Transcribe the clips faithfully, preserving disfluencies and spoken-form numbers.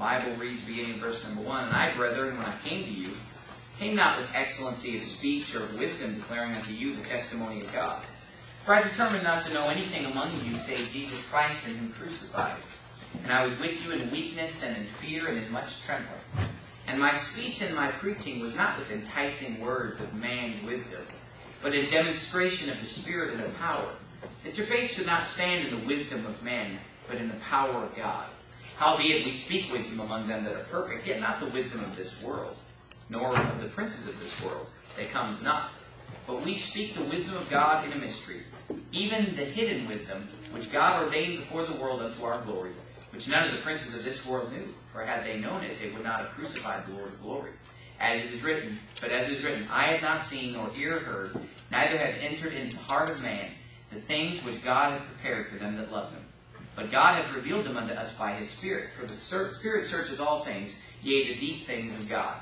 Bible reads beginning in verse number one, And I, brethren, when I came to you, came not with excellency of speech or of wisdom, declaring unto you the testimony of God. For I determined not to know anything among you save Jesus Christ and Him crucified. And I was with you in weakness and in fear and in much trembling. And my speech and my preaching was not with enticing words of man's wisdom, but in demonstration of the Spirit and of power, that your faith should not stand in the wisdom of men, but in the power of God. Howbeit we speak wisdom among them that are perfect, yet not the wisdom of this world, nor of the princes of this world, that cometh not. But we speak the wisdom of God in a mystery, even the hidden wisdom, which God ordained before the world unto our glory, which none of the princes of this world knew. For had they known it, they would not have crucified the Lord of glory. As it is written, but as it is written, I have not seen nor ear heard, neither have entered into the heart of man, the things which God hath prepared for them that love Him. But God hath revealed them unto us by His Spirit. For the Spirit searcheth all things, yea, the deep things of God.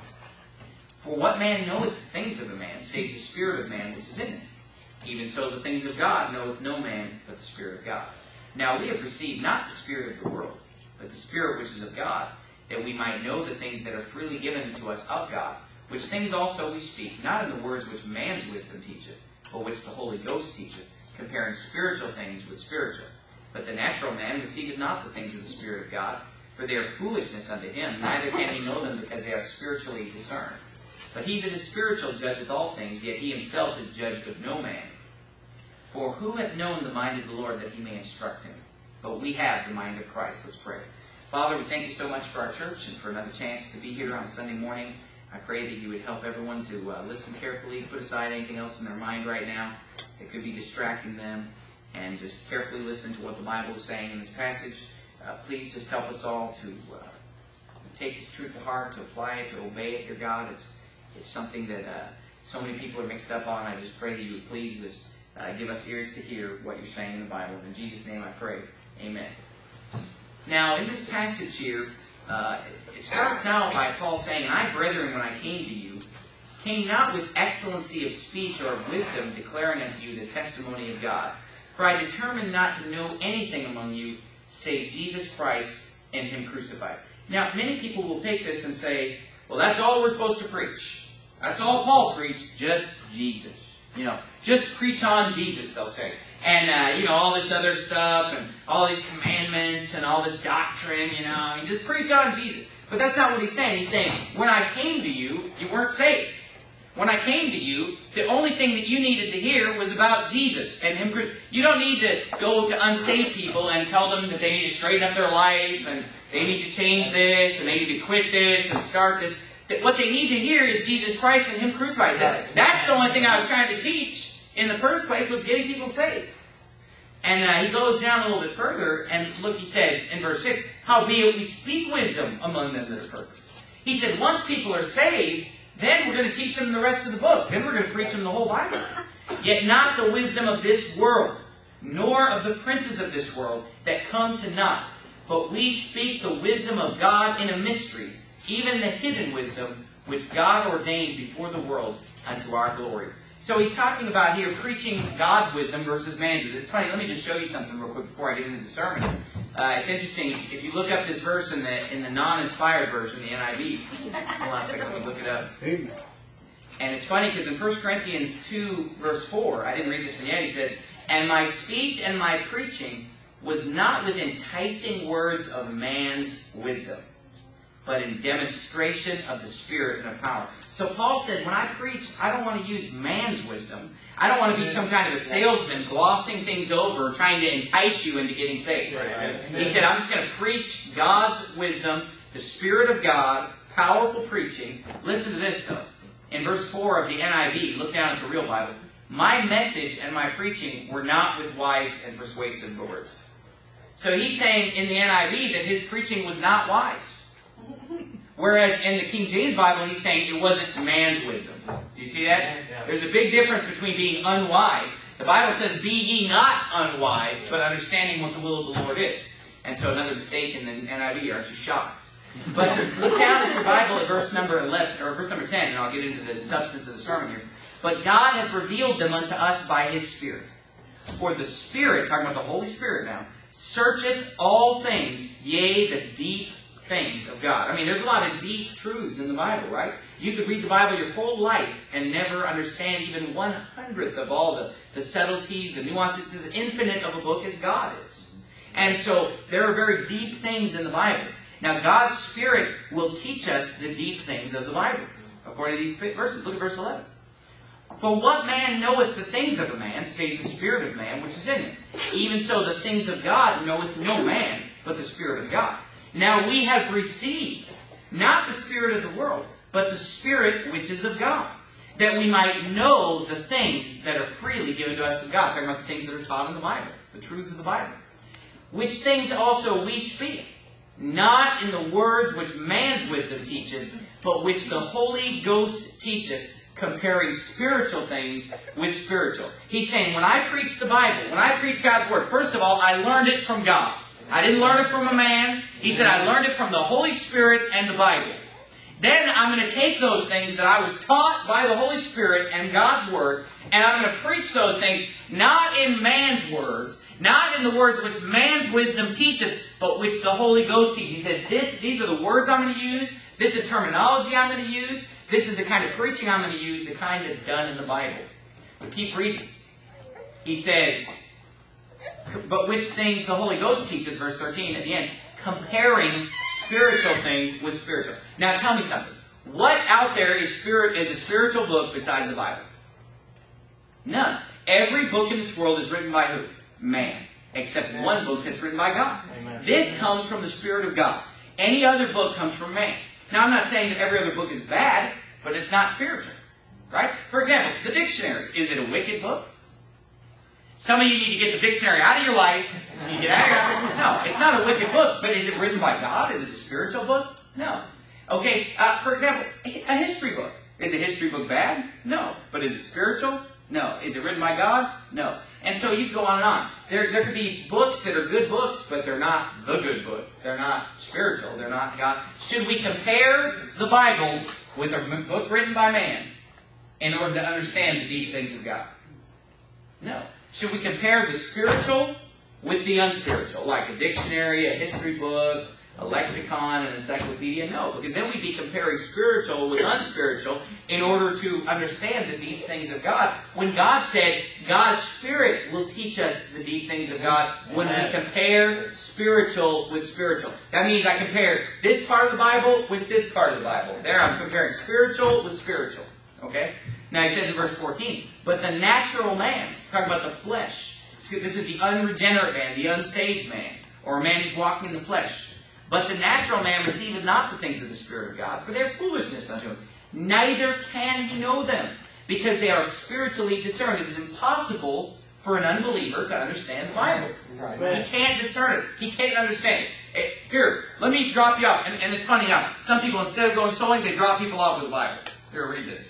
For what man knoweth the things of a man, save the spirit of man which is in him? Even so the things of God knoweth no man but the Spirit of God. Now we have received not the spirit of the world, but the Spirit which is of God, that we might know the things that are freely given to us of God, which things also we speak, not in the words which man's wisdom teacheth, but which the Holy Ghost teacheth, comparing spiritual things with spiritual. But the natural man receiveth not the things of the Spirit of God, for they are foolishness unto him, neither can he know them because they are spiritually discerned. But he that is spiritual judgeth all things, yet he himself is judged of no man. For who hath known the mind of the Lord that he may instruct him? But we have the mind of Christ. Let's pray. Father, we thank you so much for our church and for another chance to be here on Sunday morning. I pray that you would help everyone to uh, listen carefully, put aside anything else in their mind right now that could be distracting them, and just carefully listen to what the Bible is saying in this passage. Uh, please just help us all to uh, take this truth to heart, to apply it, to obey it, dear God. It's, it's something that uh, so many people are mixed up on. I just pray that you would please just uh, give us ears to hear what you're saying in the Bible. In Jesus' name I pray. Amen. Now, in this passage here, uh, it starts out by Paul saying, And I, brethren, when I came to you, came not with excellency of speech or of wisdom, declaring unto you the testimony of God. For I determined not to know anything among you, save Jesus Christ and Him crucified. Now, many people will take this and say, well, that's all we're supposed to preach. That's all Paul preached, just Jesus. You know, just preach on Jesus, they'll say. And, uh, you know, all this other stuff, and all these commandments, and all this doctrine, you know, and just preach on Jesus. But that's not what he's saying. He's saying, when I came to you, you weren't saved. When I came to you, the only thing that you needed to hear was about Jesus and Him. You don't need to go to unsaved people and tell them that they need to straighten up their life, and they need to change this, and they need to quit this, and start this. What they need to hear is Jesus Christ and Him crucified. That's the only thing I was trying to teach in the first place, was getting people saved. And uh, he goes down a little bit further, and look, he says in verse six, Howbeit we speak wisdom among them that are perfect. He said, once people are saved, then we're going to teach them the rest of the book. Then we're going to preach them the whole Bible. Yet not the wisdom of this world, nor of the princes of this world, that come to naught. But we speak the wisdom of God in a mystery, even the hidden wisdom, which God ordained before the world unto our glory. So he's talking about here preaching God's wisdom versus man's wisdom. It's funny, let me just show you something real quick before I get into the sermon. Uh, it's interesting, if you look up this verse in the in the non-inspired version, the N I V, hold on a second, let me look it up. And it's funny because in First Corinthians two, verse four, I didn't read this one yet, he says, And my speech and my preaching was not with enticing words of man's wisdom, but in demonstration of the Spirit and of power. So Paul said, when I preach, I don't want to use man's wisdom. I don't want to be some kind of a salesman glossing things over, trying to entice you into getting saved. Right. He said, I'm just going to preach God's wisdom, the Spirit of God, powerful preaching. Listen to this, though. In verse four of the N I V, look down at the real Bible. My message and my preaching were not with wise and persuasive words. So he's saying in the N I V that his preaching was not wise. Whereas in the King James Bible, he's saying it wasn't man's wisdom. Do you see that? There's a big difference between being unwise. The Bible says, Be ye not unwise, but understanding what the will of the Lord is. And so another mistake in the N I V, aren't you shocked? But look down at your Bible at verse number eleven, or verse number ten, and I'll get into the substance of the sermon here. But God hath revealed them unto us by His Spirit. For the Spirit, talking about the Holy Spirit now, searcheth all things, yea, the deep things of God. I mean, there's a lot of deep truths in the Bible, right? You could read the Bible your whole life and never understand even one hundredth of all the, the subtleties, the nuances. It's as infinite of a book as God is. And so there are very deep things in the Bible. Now, God's Spirit will teach us the deep things of the Bible, according to these verses. Look at verse eleven. For what man knoweth the things of a man, save the Spirit of man which is in him? Even so the things of God knoweth no man, but the Spirit of God. Now we have received, not the spirit of the world, but the Spirit which is of God, that we might know the things that are freely given to us of God. Talking about the things that are taught in the Bible, the truths of the Bible. Which things also we speak, not in the words which man's wisdom teacheth, but which the Holy Ghost teacheth, comparing spiritual things with spiritual. He's saying, when I preach the Bible, when I preach God's Word, first of all, I learned it from God. I didn't learn it from a man. He said, I learned it from the Holy Spirit and the Bible. Then I'm going to take those things that I was taught by the Holy Spirit and God's Word, and I'm going to preach those things not in man's words, not in the words which man's wisdom teacheth, but which the Holy Ghost teaches. He said, this, these are the words I'm going to use. This is the terminology I'm going to use. This is the kind of preaching I'm going to use, the kind that's done in the Bible. But keep reading. He says, but which things the Holy Ghost teacheth, verse thirteen at the end, comparing spiritual things with spiritual. Now tell me something. What out there is spirit is a spiritual book besides the Bible? None. Every book in this world is written by who? Man. Except one book that's written by God. Amen. This comes from the Spirit of God. Any other book comes from man. Now I'm not saying that every other book is bad, but it's not spiritual. Right? For example, the dictionary. Is it a wicked book? Some of you need to get the dictionary out of your life. You get out of your life. No, it's not a wicked book, but is it written by God? Is it a spiritual book? No. Okay, uh, for example, a history book. Is a history book bad? No. But is it spiritual? No. Is it written by God? No. And so you go on and on. There, there could be books that are good books, but they're not the good book. They're not spiritual. They're not God. Should we compare the Bible with a book written by man in order to understand the deep things of God? No. Should we compare the spiritual with the unspiritual, like a dictionary, a history book, a lexicon, an encyclopedia? No, because then we'd be comparing spiritual with unspiritual in order to understand the deep things of God. When God said, God's Spirit will teach us the deep things of God when we compare spiritual with spiritual. That means I compare this part of the Bible with this part of the Bible. There I'm comparing spiritual with spiritual. Okay? Now he says in verse fourteen, but the natural man, talking about the flesh. This is the unregenerate man, the unsaved man, or a man who's walking in the flesh. But the natural man receiveth not the things of the Spirit of God, for they are foolishness unto him. Neither can he know them, because they are spiritually discerned. It is impossible for an unbeliever to understand the Bible. He can't discern it. He can't understand it. Here, let me drop you off. And, and it's funny how some people, instead of going sowing, they drop people off with the Bible. Here, read this.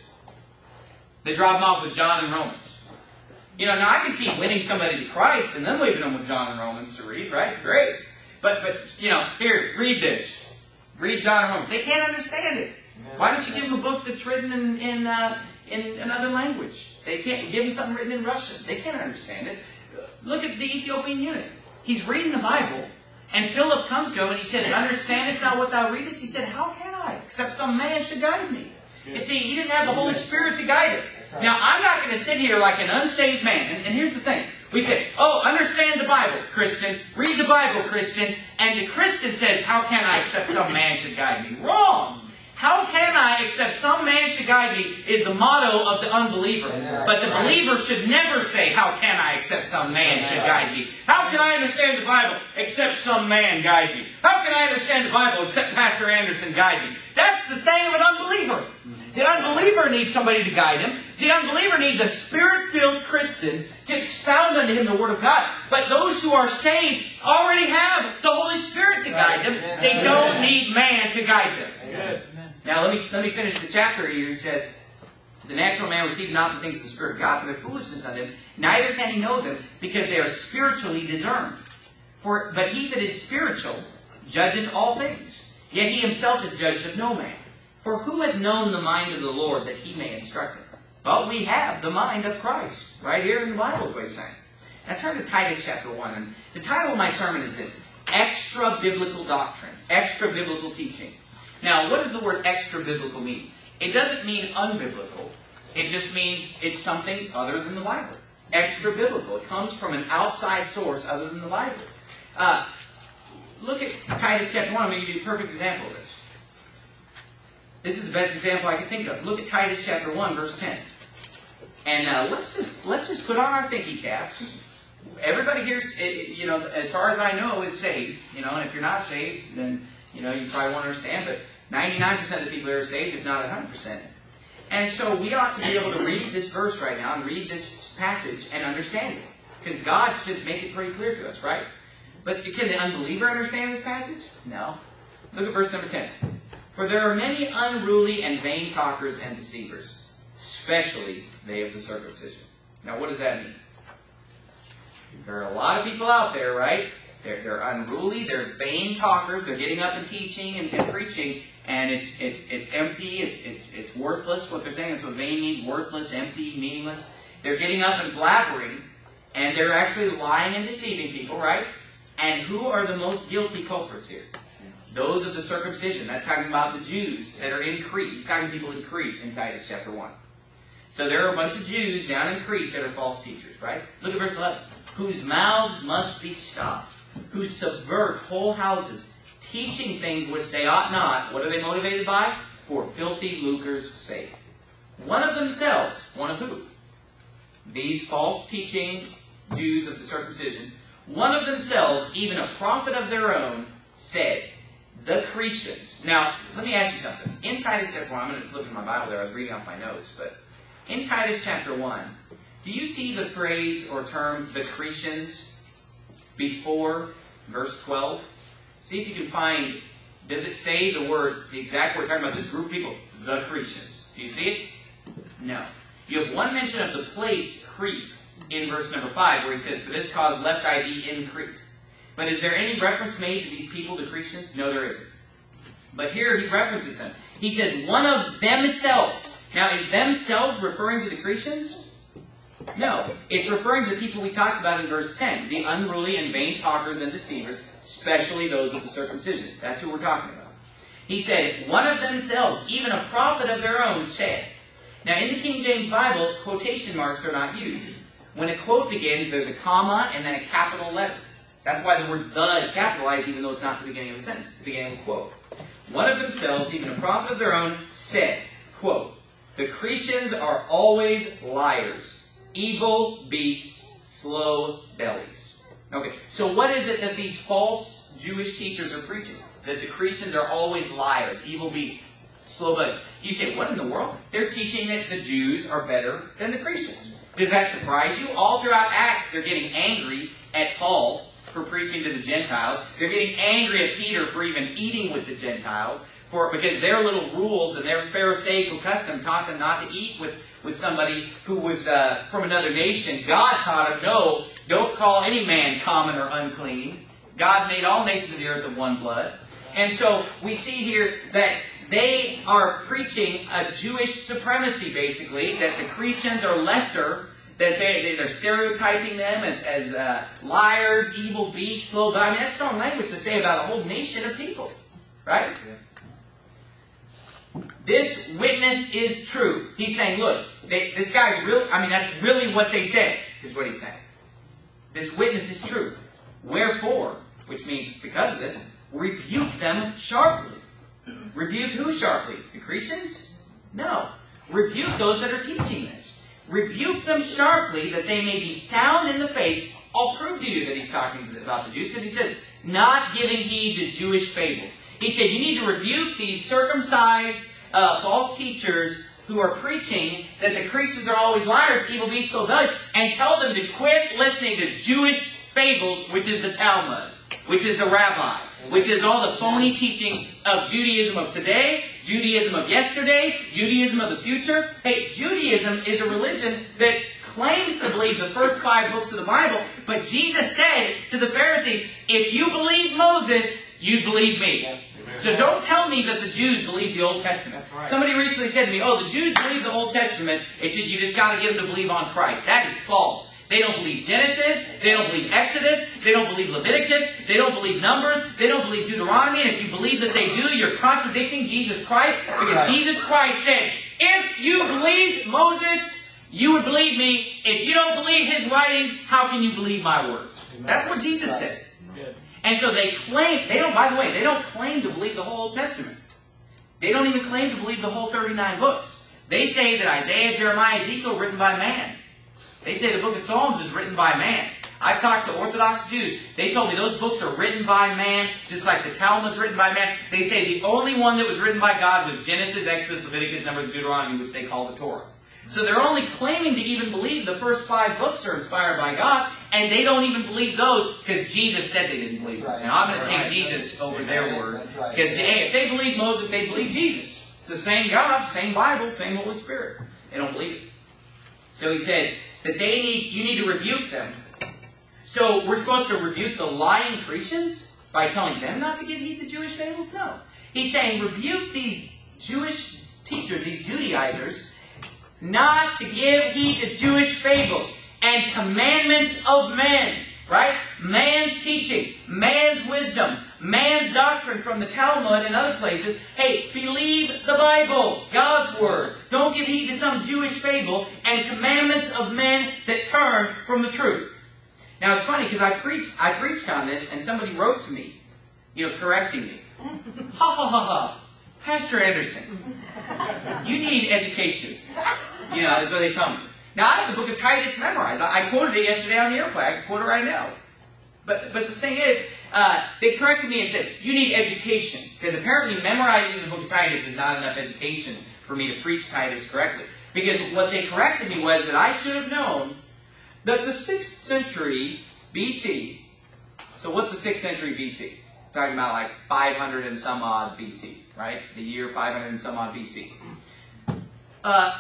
They drop them off with John and Romans. You know, now I can see winning somebody to Christ and then leaving them with John and Romans to read, right? Great. But, but you know, here, read this. Read John and Romans. They can't understand it. Why don't you give them a book that's written in, in, uh, in another language? They can't give them something written in Russian. They can't understand it. Look at the Ethiopian eunuch. He's reading the Bible, and Philip comes to him and he said, understandest thou what thou readest? He said, how can I, except some man should guide me? You see, he didn't have the Holy Spirit to guide him. Now, I'm not going to sit here like an unsaved man. And, and here's the thing. We say, oh, understand the Bible, Christian. Read the Bible, Christian. And the Christian says, how can I except some man should guide me? Wrong. How can I except some man should guide me is the motto of the unbeliever. But the believer should never say, how can I except some man should guide me? How can I understand the Bible except some man guide me? How can I understand the Bible except Pastor Anderson guide me? That's the saying of an unbeliever. The unbeliever needs somebody to guide him. The unbeliever needs a Spirit-filled Christian to expound unto him the Word of God. But those who are saved already have the Holy Spirit to guide them. They don't need man to guide them. Now let me let me finish the chapter here. He says, the natural man receives not the things of the Spirit of God, for their foolishness unto him. Neither can he know them, because they are spiritually discerned. For but he that is spiritual judgeth all things. Yet he himself is judged of no man. For who hath known the mind of the Lord, that he may instruct him? But we have the mind of Christ. Right here in the Bible is what he's saying. Now turn to Titus chapter one. And the title of my sermon is this: extra biblical doctrine, extra biblical teaching. Now, what does the word extra biblical mean? It doesn't mean unbiblical. It just means it's something other than the Bible. Extra biblical. It comes from an outside source other than the Bible. Uh, look at Titus chapter one. I'm going to give you a perfect example of this. This is the best example I can think of. Look at Titus chapter one, verse ten. And uh, let's just let's just put on our thinking caps. Everybody here, you know, as far as I know, is saved. You know, and if you're not saved, then you know you probably won't understand. But ninety-nine percent of the people here are saved, if not one hundred percent. And so we ought to be able to read this verse right now and read this passage and understand it, because God should make it pretty clear to us, right? But can the unbeliever understand this passage? No. Look at verse number ten. For there are many unruly and vain talkers and deceivers, especially they of the circumcision. Now, what does that mean? There are a lot of people out there, right? They're, they're unruly, they're vain talkers, they're getting up and teaching and, and preaching, and it's it's it's empty, it's it's it's worthless. What they're saying is what vain means: worthless, empty, meaningless. They're getting up and blabbering, and they're actually lying and deceiving people, right? And who are the most guilty culprits here? Those of the circumcision. That's talking about the Jews that are in Crete. He's talking to people in Crete in Titus chapter one. So there are a bunch of Jews down in Crete that are false teachers, right? Look at verse eleven. Whose mouths must be stopped, who subvert whole houses, teaching things which they ought not. What are they motivated by? For filthy lucre's sake. One of themselves, one of who? These false teaching Jews of the circumcision, one of themselves, even a prophet of their own, said, the Cretans. Now, let me ask you something. In Titus chapter one, I'm going to flip in my Bible there. I was reading off my notes. But in Titus chapter one, do you see the phrase or term, the Cretans, before verse twelve? See if you can find, does it say the word, the exact word, talking about this group of people, the Cretans? Do you see it? No. You have one mention of the place, Crete, in verse number five, where he says, for this cause left I thee in Crete. But is there any reference made to these people, the Cretans? No, there isn't. But here he references them. He says, one of themselves. Now, is themselves referring to the Cretans? No. It's referring to the people we talked about in verse ten. The unruly and vain talkers and deceivers, especially those of the circumcision. That's who we're talking about. He said, one of themselves, even a prophet of their own, said. Now, in the King James Bible, quotation marks are not used. When a quote begins, there's a comma and then a capital letter. That's why the word the is capitalized, even though it's not the beginning of a sentence. It's the beginning of a quote. One of themselves, even a prophet of their own, said, quote, the Cretans are always liars, evil beasts, slow bellies. Okay, so what is it that these false Jewish teachers are preaching? That the Cretans are always liars, evil beasts, slow bellies. You say, what in the world? They're teaching that the Jews are better than the Cretans. Does that surprise you? All throughout Acts, they're getting angry at Paul for preaching to the Gentiles. They're getting angry at Peter for even eating with the Gentiles, for because their little rules and their Pharisaical custom taught them not to eat with, with somebody who was uh, from another nation. God taught them, no, don't call any man common or unclean. God made all nations of the earth of one blood. And so we see here that they are preaching a Jewish supremacy, basically, that the Cretans are lesser, that they, they, they're stereotyping them as, as uh, liars, evil beasts, slow bellies. I mean, that's strong language to say about a whole nation of people. Right? Yeah. This witness is true. He's saying, look, they, this guy really, I mean, that's really what they said, is what he's saying. This witness is true. Wherefore, which means because of this, rebuke them sharply. Rebuke who sharply? The Cretans? No. Rebuke those that are teaching this. Rebuke them sharply that they may be sound in the faith. I'll prove to you that he's talking about the Jews, because he says, not giving heed to Jewish fables. He said, you need to rebuke these circumcised uh, false teachers who are preaching that the Cretans are always liars, evil beasts, slow bellies, and tell them to quit listening to Jewish fables, which is the Talmud, which is the rabbi, which is all the phony teachings of Judaism of today, Judaism of yesterday, Judaism of the future. Hey, Judaism is a religion that claims to believe the first five books of the Bible, but Jesus said to the Pharisees, if you believe Moses, you believe me. So don't tell me that the Jews believe the Old Testament. Right. Somebody recently said to me, oh, the Jews believe the Old Testament. It said you just got to get them to believe on Christ. That is false. They don't believe Genesis. They don't believe Exodus. They don't believe Leviticus. They don't believe Numbers. They don't believe Deuteronomy. And if you believe that they do, you're contradicting Jesus Christ. Because Jesus Christ said, if you believed Moses, you would believe me. If you don't believe his writings, how can you believe my words? That's what Jesus said. And so they claim, they don't, by the way, they don't claim to believe the whole Old Testament. They don't even claim to believe the whole thirty-nine books. They say that Isaiah, Jeremiah, Ezekiel written by man. They say the book of Psalms is written by man. I've talked to Orthodox Jews. They told me those books are written by man, just like the Talmud's written by man. They say the only one that was written by God was Genesis, Exodus, Leviticus, Numbers, Deuteronomy, which they call the Torah. So they're only claiming to even believe the first five books are inspired by God, and they don't even believe those because Jesus said they didn't believe them. Right. And I'm going to take right. Jesus over right. their word. Right. Because hey, if they believe Moses, they believe Jesus. It's the same God, same Bible, same Holy Spirit. They don't believe it. So he says that they need, you need to rebuke them. So we're supposed to rebuke the lying Christians by telling them not to give heed to Jewish fables? No. He's saying rebuke these Jewish teachers, these Judaizers, not to give heed to Jewish fables and commandments of men, right? Man's teaching, man's wisdom, man's doctrine from the Talmud and other places. Hey, believe the Bible, God's Word. Don't give heed to some Jewish fable and commandments of men that turn from the truth. Now, it's funny because I preached, I preached on this and somebody wrote to me, you know, correcting me. Ha ha ha ha. Pastor Anderson, you need education. You know, that's what they tell me. Now, I have the book of Titus memorized. I, I quoted it yesterday on the airplane. I can quote it right now. But but the thing is, uh, they corrected me and said, you need education. Because apparently memorizing the book of Titus is not enough education for me to preach Titus correctly. Because what they corrected me was that I should have known that the sixth century B C, so what's the sixth century B C? Talking about like five hundred and some odd B C, right? The year five hundred and some odd B C. Uh,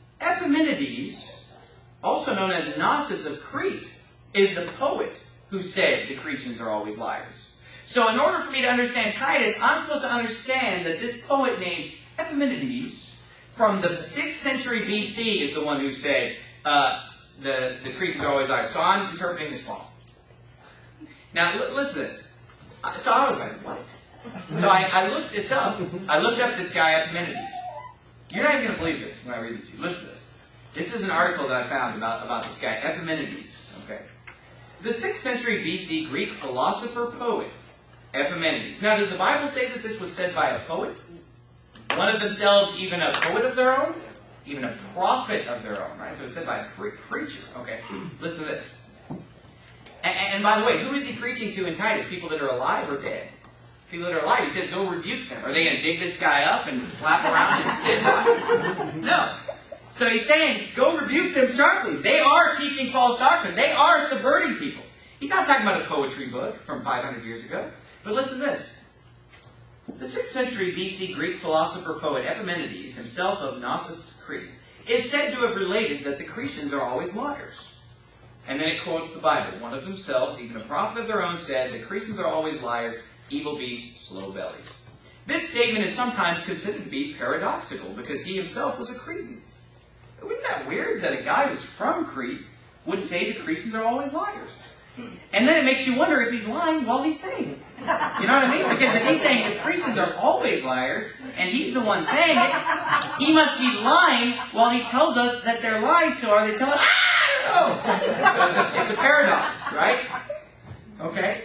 Epimenides, also known as Gnosis of Crete, is the poet who said the Cretans are always liars. So in order for me to understand Titus, I'm supposed to understand that this poet named Epimenides from the sixth century B C is the one who said uh, the, the Cretans are always liars. So I'm interpreting this wrong. Now, l listen to this. So I was like, what? So I, I looked this up. I looked up this guy, Epimenides. You're not even going to believe this when I read this to you. Listen to this. This is an article that I found about, about this guy, Epimenides. Okay. The sixth century B C Greek philosopher-poet, Epimenides. Now, does the Bible say that this was said by a poet? One of themselves even a poet of their own? Even a prophet of their own, right? So it's said by a pre preacher. Okay. Listen to this. And, and by the way, who is he preaching to in Titus? People that are alive or dead? People that are alive. He says, go rebuke them. Are they going to dig this guy up and slap around his dead body? No. So he's saying, go rebuke them sharply. They are teaching false doctrine. They are subverting people. He's not talking about a poetry book from five hundred years ago. But listen to this. The sixth century B C Greek philosopher-poet Epimenides, himself of Gnosis, Crete, is said to have related that the Cretans are always liars. And then it quotes the Bible. One of themselves, even a prophet of their own, said, the Cretans are always liars, evil beasts, slow bellies. This statement is sometimes considered to be paradoxical because he himself was a Cretan. Isn't that weird that a guy who's from Crete would say the Cretans are always liars? And then it makes you wonder if he's lying while he's saying it. You know what I mean? Because if he's saying the Cretans are always liars, and he's the one saying it, he must be lying while he tells us that they're lying. So are they telling? Ah, I don't know. So it's a, it's a paradox, right? Okay.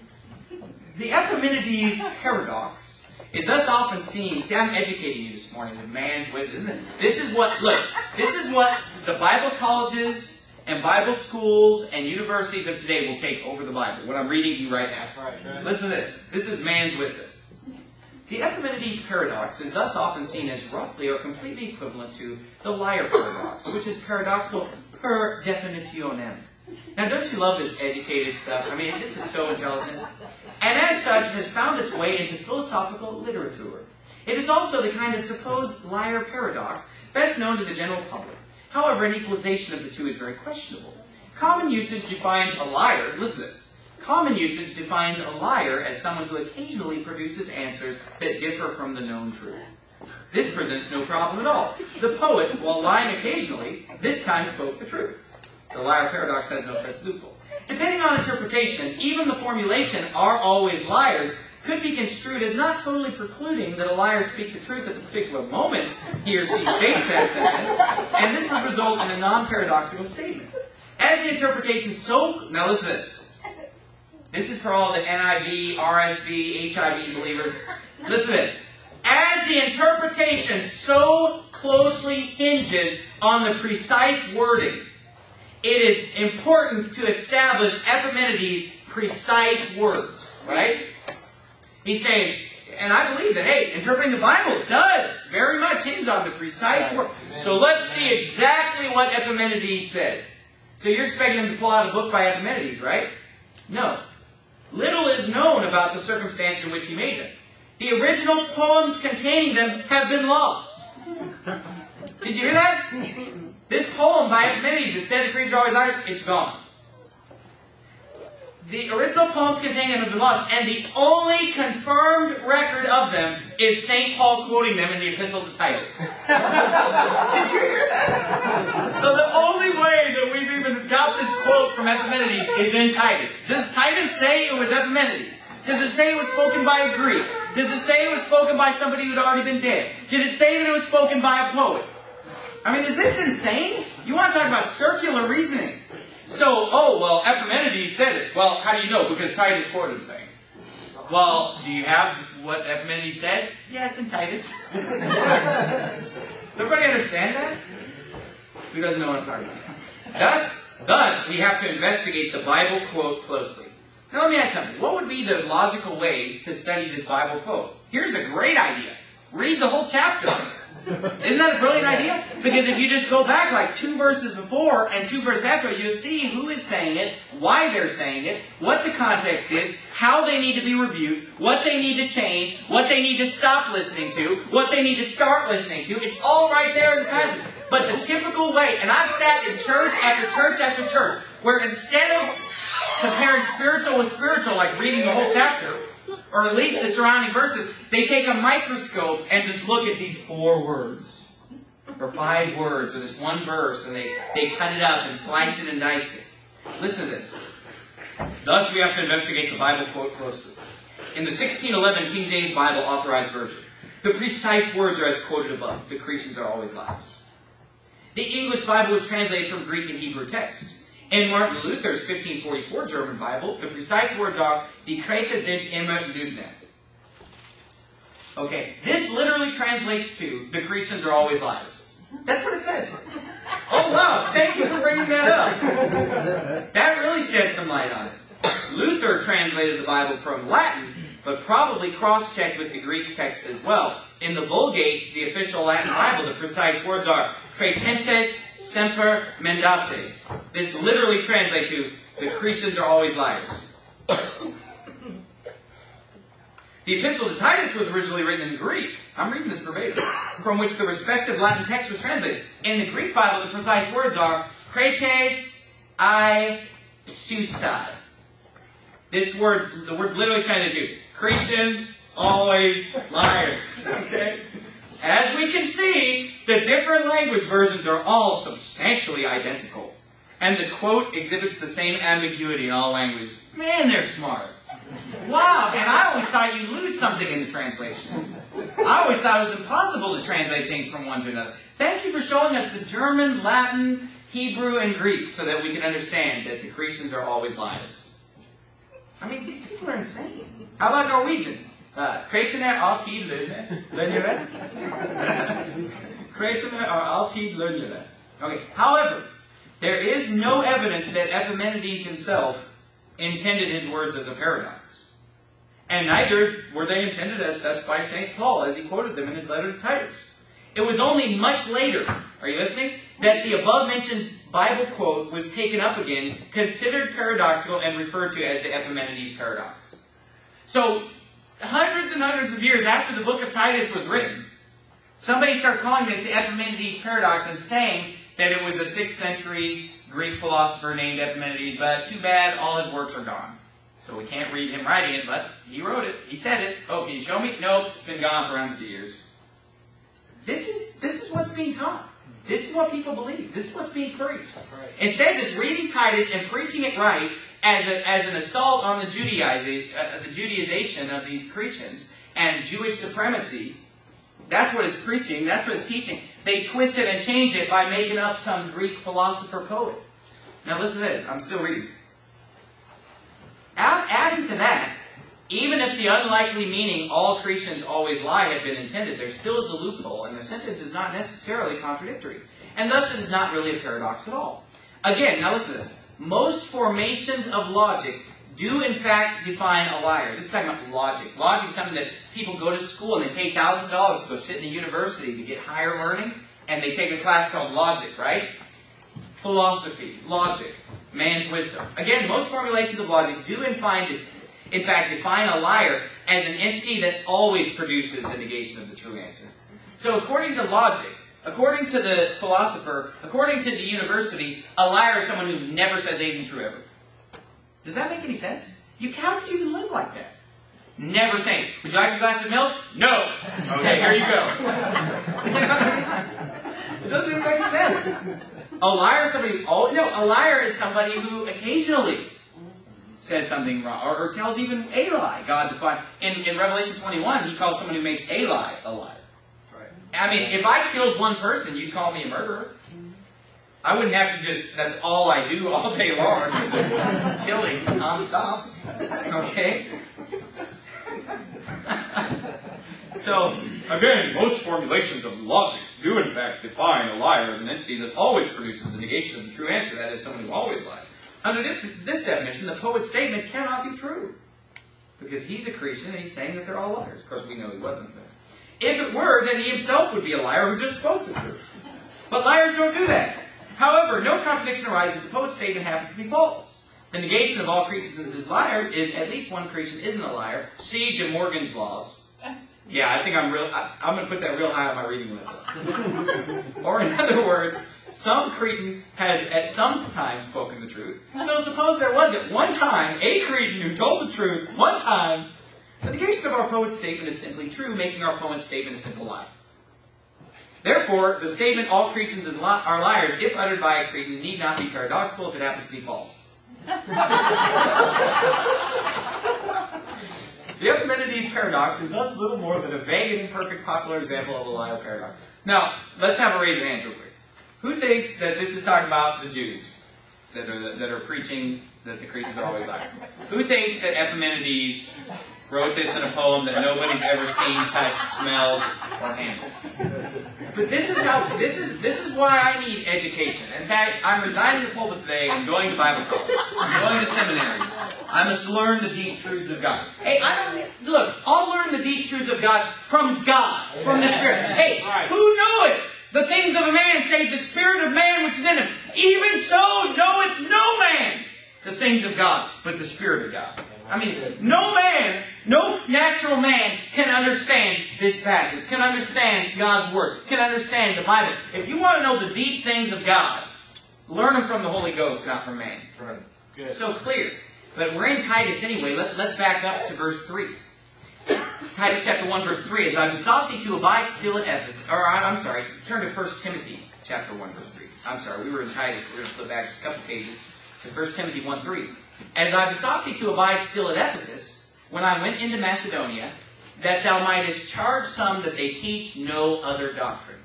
The Epimenides paradox is thus often seen. See, I'm educating you this morning with man's wisdom, isn't it? This is what. Look. This is what the Bible colleges and Bible schools and universities of today will take over the Bible. What I'm reading to you right now. Right, right. Listen to this. This is man's wisdom. The Epimenides paradox is thus often seen as roughly or completely equivalent to the liar paradox, which is paradoxical per definitionem. Now, don't you love this educated stuff? I mean, this is so intelligent. And as such, has found its way into philosophical literature. It is also the kind of supposed liar paradox best known to the general public. However, an equalization of the two is very questionable. Common usage defines a liar, listen to this, common usage defines a liar as someone who occasionally produces answers that differ from the known truth. This presents no problem at all. The poet, while lying occasionally, this time spoke the truth. The liar paradox has no such loophole. Depending on interpretation, even the formulation, are always liars, could be construed as not totally precluding that a liar speak the truth at the particular moment he or she states that sentence, and this would result in a non-paradoxical statement. As the interpretation so... Now listen to this. This is for all the N I V, R S V, H I V believers. Listen to this. As the interpretation so closely hinges on the precise wording, it is important to establish Epimenides' precise words. Right? He's saying, and I believe that, hey, interpreting the Bible does very much hinge on the precise word. So let's see exactly what Epimenides said. So you're expecting him to pull out a book by Epimenides, right? No. Little is known about the circumstance in which he made them. The original poems containing them have been lost. Did you hear that? This poem by Epimenides that said the creatures are always liars, it's gone. The original poems containing them have been lost, and the only confirmed record of them is Saint Paul quoting them in the Epistle to Titus. Did you hear that? So the only way that we've even got this quote from Epimenides is in Titus. Does Titus say it was Epimenides? Does it say it was spoken by a Greek? Does it say it was spoken by somebody who had already been dead? Did it say that it was spoken by a poet? I mean, is this insane? You want to talk about circular reasoning? So, oh, well, Epimenides said it. Well, how do you know? Because Titus quoted him saying. Well, do you have what Epimenides said? Yeah, it's in Titus. Does everybody understand that? Who doesn't know what I'm talking about? Thus, thus, we have to investigate the Bible quote closely. Now, let me ask something. What would be the logical way to study this Bible quote? Here's a great idea. Read the whole chapter. Isn't that a brilliant idea? Because if you just go back like two verses before and two verses after, you'll see who is saying it, why they're saying it, what the context is, how they need to be rebuked, what they need to change, what they need to stop listening to, what they need to start listening to. It's all right there in the passage. But the typical way, and I've sat in church after church after church, where instead of comparing spiritual with spiritual, like reading the whole chapter, or at least the surrounding verses, they take a microscope and just look at these four words, or five words, or this one verse, and they, they cut it up and slice it and dice it. Listen to this. Thus we have to investigate the Bible quote closely. In the sixteen eleven King James Bible Authorized Version, the precise words are as quoted above. The Cretans are always liars. The English Bible was translated from Greek and Hebrew texts. In Martin Luther's fifteen forty-four German Bible, the precise words are, Die Kreten sind immer Lügner. Okay, this literally translates to, the Cretans are always liars. That's what it says. Oh wow, thank you for bringing that up. That really shed some light on it. Luther translated the Bible from Latin, but probably cross-checked with the Greek text as well. In the Vulgate, the official Latin Bible, the precise words are, Cretenses semper mendaces. This literally translates to, the Cretans are always liars. The Epistle to Titus was originally written in Greek. I'm reading this verbatim. From which the respective Latin text was translated. In the Greek Bible, the precise words are, Kretes I pseustai. This word, the word's literally translated to, Christians, always liars. Okay? As we can see, the different language versions are all substantially identical. And the quote exhibits the same ambiguity in all languages. Man, they're smart. Wow, and I always thought you'd lose something in the translation. I always thought it was impossible to translate things from one to another. Thank you for showing us the German, Latin, Hebrew, and Greek so that we can understand that the Cretans are always liars. I mean, these people are insane. How about Norwegian? Kretene er alltid løgnere. Kretene er alltid løgnere. Okay, however, there is no evidence that Epimenides himself intended his words as a paradox. And neither were they intended as such by Saint Paul, as he quoted them in his letter to Titus. It was only much later, are you listening, that the above-mentioned Bible quote was taken up again, considered paradoxical, and referred to as the Epimenides paradox. So, hundreds and hundreds of years after the book of Titus was written, somebody started calling this the Epimenides paradox and saying that it was a sixth century Greek philosopher named Epimenides, but too bad, all his works are gone. So we can't read him writing it, but he wrote it. He said it. Oh, can you show me? Nope, it's been gone for hundreds of years. This is, this is what's being taught. This is what people believe. This is what's being preached. Right. Instead, just reading Titus and preaching it right as, a, as an assault on the, Judaiz- uh, the Judaization of these Christians and Jewish supremacy, that's what it's preaching. That's what it's teaching. They twist it and change it by making up some Greek philosopher poet. Now listen to this. I'm still reading. Add, adding to that, even if the unlikely meaning all Christians always lie had been intended, there still is a loophole, and the sentence is not necessarily contradictory. And thus it is not really a paradox at all. Again, now listen to this. Most formations of logic do in fact define a liar. This is talking about logic. Logic is something that people go to school and they pay one thousand dollars to go sit in a university to get higher learning, and they take a class called logic, right? Philosophy, logic, man's wisdom. Again, most formulations of logic do in fact in fact, define a liar as an entity that always produces the negation of the true answer. So according to logic, according to the philosopher, according to the university, a liar is someone who never says anything true ever. Does that make any sense? You, how could you live like that? Never saying, would you like a glass of milk? No. Okay, here you go. It doesn't even make sense. A liar is somebody who, oh, no, a liar is somebody who occasionally says something wrong, or, or tells even a lie. God defined in, in Revelation twenty-one, He calls someone who makes a lie a liar. Right. I mean, if I killed one person, you'd call me a murderer. I wouldn't have to just, that's all I do all day long, just killing nonstop. Okay? So, again, most formulations of logic do in fact define a liar as an entity that always produces the negation of the true answer, that is, someone who always lies. Under this definition, the poet's statement cannot be true. Because he's a Christian and he's saying that they're all liars. Of course, we know he wasn't. But if it were, then he himself would be a liar who just spoke the truth. But liars don't do that. However, no contradiction arises if the poet's statement happens to be false. The negation of all Christians as liars is at least one Christian isn't a liar. See De Morgan's laws. Yeah, I think I'm real. I, I'm going to put that real high on my reading list. Or in other words, some Cretan has at some time spoken the truth. So suppose there was at one time a Cretan who told the truth one time. The negation of our poet's statement is simply true, making our poet's statement a simple lie. Therefore, the statement all Christians is li- are liars, if uttered by a Cretan, need not be paradoxical if it happens to be false. The Epimenides paradox is thus little more than a vague and imperfect popular example of a liar paradox. Now, let's have a raise of hands real quick. Who thinks that this is talking about the Jews that are, that are preaching that the Christians are always liars? Who thinks that Epimenides wrote this in a poem that nobody's ever seen, touched, smelled, or handled? But this is how this is this is why I need education. In fact, I'm resigning the pulpit today and going to Bible college. I'm going to seminary. I must learn the deep truths of God. Hey, I don't look. I'll learn the deep truths of God from God, from the Spirit. Hey, who knoweth the things of a man save the spirit of man which is in him? Even so knoweth no man the things of God, but the Spirit of God. I mean, no man, no natural man can understand this passage, can understand God's Word, can understand the Bible. If you want to know the deep things of God, learn them from the Holy Ghost, not from man. Right. Good. So clear. But we're in Titus anyway. Let, let's back up to verse three. Titus chapter one, verse three. As I besought thee to abide still at Ephesus. Or, I'm sorry, turn to First Timothy chapter one, verse three. I'm sorry, we were in Titus. We're going to flip back just a couple pages to First Timothy one, three. As I besought thee to abide still at Ephesus, when I went into Macedonia, that thou mightest charge some that they teach no other doctrine.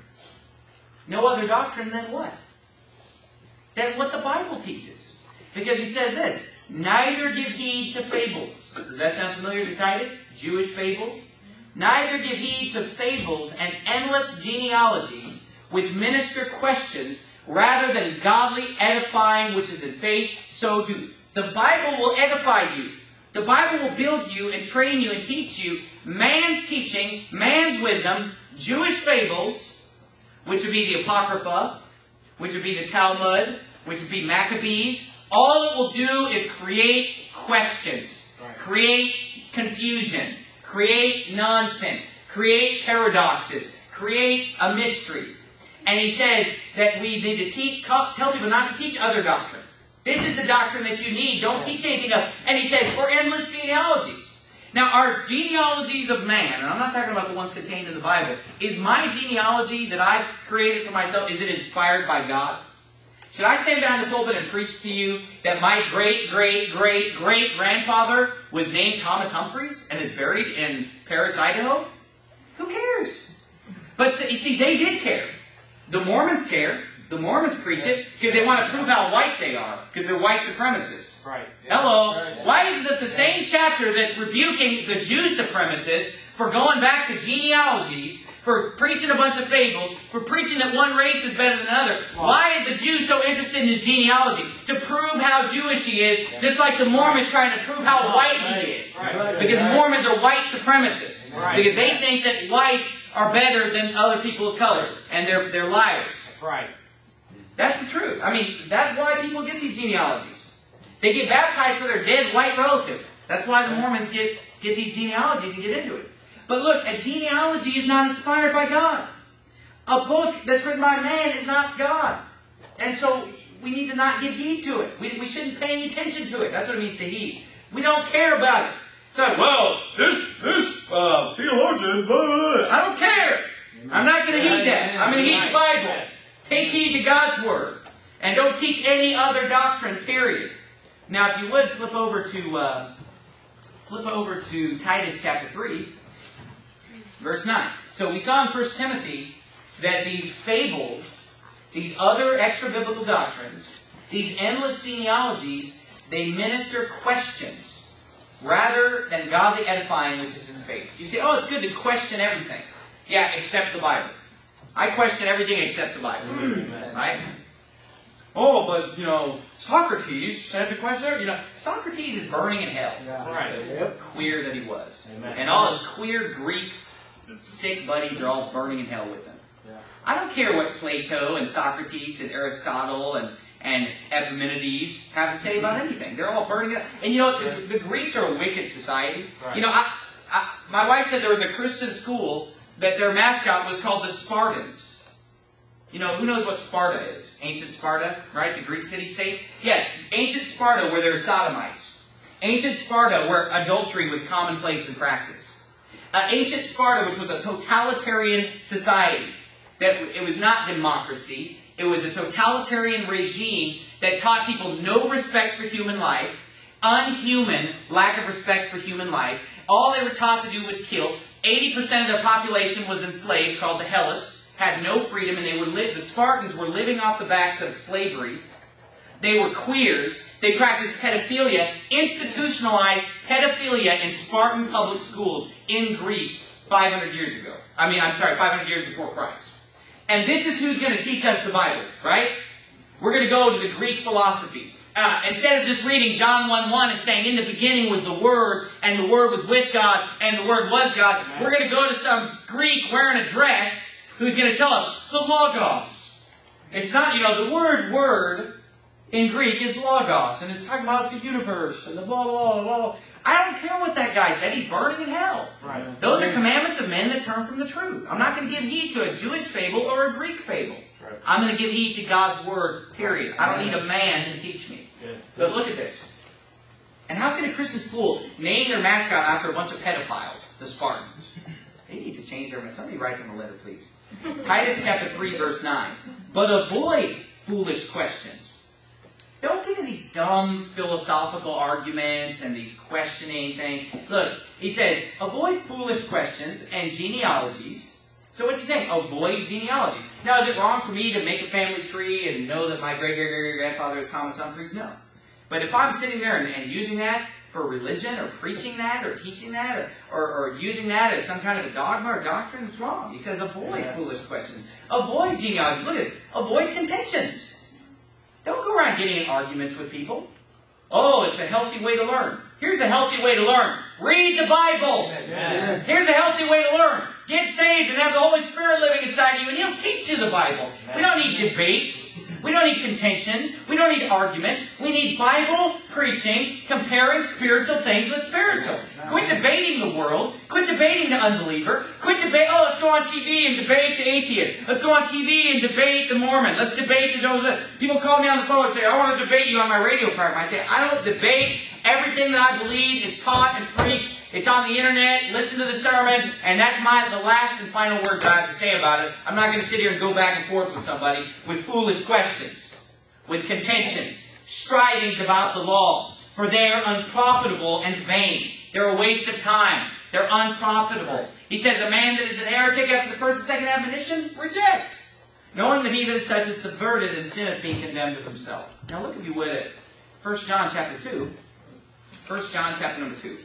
No other doctrine than what? Than what the Bible teaches. Because he says this, neither give heed to fables. Does that sound familiar to Titus? Jewish fables? Neither give heed to fables and endless genealogies, which minister questions, rather than godly edifying which is in faith, so do. The Bible will edify you. The Bible will build you and train you and teach you man's teaching, man's wisdom, Jewish fables, which would be the Apocrypha, which would be the Talmud, which would be Maccabees. All it will do is create questions, create confusion, create nonsense, create paradoxes, create a mystery. And he says that we need to teach, tell people not to teach other doctrine. This is the doctrine that you need. Don't teach anything else. And he says, or endless genealogies. Now, our genealogies of man, and I'm not talking about the ones contained in the Bible, is my genealogy that I've created for myself, is it inspired by God? Should I stand behind the pulpit and preach to you that my great, great, great, great grandfather was named Thomas Humphreys and is buried in Paris, Idaho? Who cares? But, the, you see, they did care. The Mormons care. The Mormons preach it because they want to prove how white they are, because they're white supremacists. Right. Yeah. Hello. Right. Why is it that the same chapter that's rebuking the Jew supremacists for going back to genealogies, for preaching a bunch of fables, for preaching that one race is better than another, why is the Jew so interested in his genealogy? To prove how Jewish he is, just like the Mormons trying to prove how white he is. Right. Because Mormons are white supremacists. Right. Because they think that whites are better than other people of color, and they're, they're liars. Right. That's the truth. I mean, that's why people get these genealogies. They get baptized for their dead white relative. That's why the Mormons get, get these genealogies and get into it. But look, a genealogy is not inspired by God. A book that's written by man is not God. And so we need to not give heed to it. We, we shouldn't pay any attention to it. That's what it means to heed. We don't care about it. So, well, this, this uh, theologian, blah, blah, blah. I don't care. I'm not going to heed that. I'm going to heed the Bible. Take heed to God's Word. And don't teach any other doctrine, period. Now, if you would, flip over to uh, flip over to Titus chapter three, verse nine. So we saw in First Timothy that these fables, these other extra-biblical doctrines, these endless genealogies, they minister questions rather than godly edifying, which is in faith. You say, oh, it's good to question everything. Yeah, except the Bible. I question everything except the Bible. Right? Oh, but, you know, Socrates said the question, you know, Socrates is burning in hell. Yeah. Right. Yep. Queer that he was. Amen. And all his queer Greek sick buddies are all burning in hell with him. Yeah. I don't care what Plato and Socrates and Aristotle and, and Epimenides have to say about anything. They're all burning it. And you know, the, the Greeks are a wicked society. Right. You know, I, I, my wife said there was a Christian school that their mascot was called the Spartans. You know, who knows what Sparta is? Ancient Sparta, right? The Greek city-state? Yeah, ancient Sparta where there were sodomites. Ancient Sparta where adultery was commonplace in practice. Uh, ancient Sparta, which was a totalitarian society. That it was not democracy. It was a totalitarian regime that taught people no respect for human life, unhuman lack of respect for human life. All they were taught to do was kill. eighty percent of their population was enslaved, called the Helots. Had no freedom, and they would live. The Spartans were living off the backs of slavery. They were queers. They practiced pedophilia, institutionalized pedophilia in Spartan public schools in Greece five hundred years ago. I mean, I'm sorry, five hundred years before Christ. And this is who's going to teach us the Bible, right? We're going to go to the Greek philosophy. Uh, instead of just reading John one one and saying, in the beginning was the Word, and the Word was with God, and the Word was God, we're going to go to some Greek wearing a dress who's going to tell us the Logos. It's not, you know, the word word in Greek is Logos, and it's talking about the universe, and the blah, blah, blah, blah. I don't care what that guy said. He's burning in hell. Right. Those are commandments of men that turn from the truth. I'm not going to give heed to a Jewish fable or a Greek fable. Right. I'm going to give heed to God's Word, period. I don't need a man to teach me. Good. But look at this. And how can a Christian school name their mascot after a bunch of pedophiles, the Spartans? They need to change their... Somebody write them a letter, please. Titus chapter three, verse nine. But avoid foolish questions. Don't get into these dumb philosophical arguments and these questioning things. Look, he says, avoid foolish questions and genealogies. So what's he saying? Avoid genealogies. Now, is it wrong for me to make a family tree and know that my great-great-great-grandfather is Thomas Humphreys? No. But if I'm sitting there and, and using that for religion, or preaching that, or teaching that, or, or, or using that as some kind of a dogma or doctrine, it's wrong. He says avoid yeah. foolish questions. Avoid genealogies. Look at this. Avoid contentions. Don't go around getting in arguments with people. Oh, it's a healthy way to learn. Here's a healthy way to learn. Read the Bible. Yeah. Here's a healthy way to learn. Get saved and have the Holy Spirit living inside of you, and He'll teach you the Bible. Yeah. We don't need debates. We don't need contention. We don't need arguments. We need Bible preaching, comparing spiritual things with spiritual. Quit debating the world. Quit debating the unbeliever. Quit debate. Oh, let's go on T V and debate the atheist. Let's go on T V and debate the Mormon. Let's debate the Jehovah's Witness. People call me on the phone and say, I want to debate you on my radio program. I say, I don't debate. Everything that I believe is taught and preached. It's on the internet. Listen to the sermon. And that's my the last and final words I have to say about it. I'm not going to sit here and go back and forth with somebody with foolish questions, with contentions, strivings about the law. For they are unprofitable and vain. They're a waste of time. They're unprofitable. He says, a man that is an heretic after the first and second admonition, reject. Knowing that he that is such is subverted and sinneth, being condemned of himself. Now look, if you would, at First John chapter two. First John chapter number two.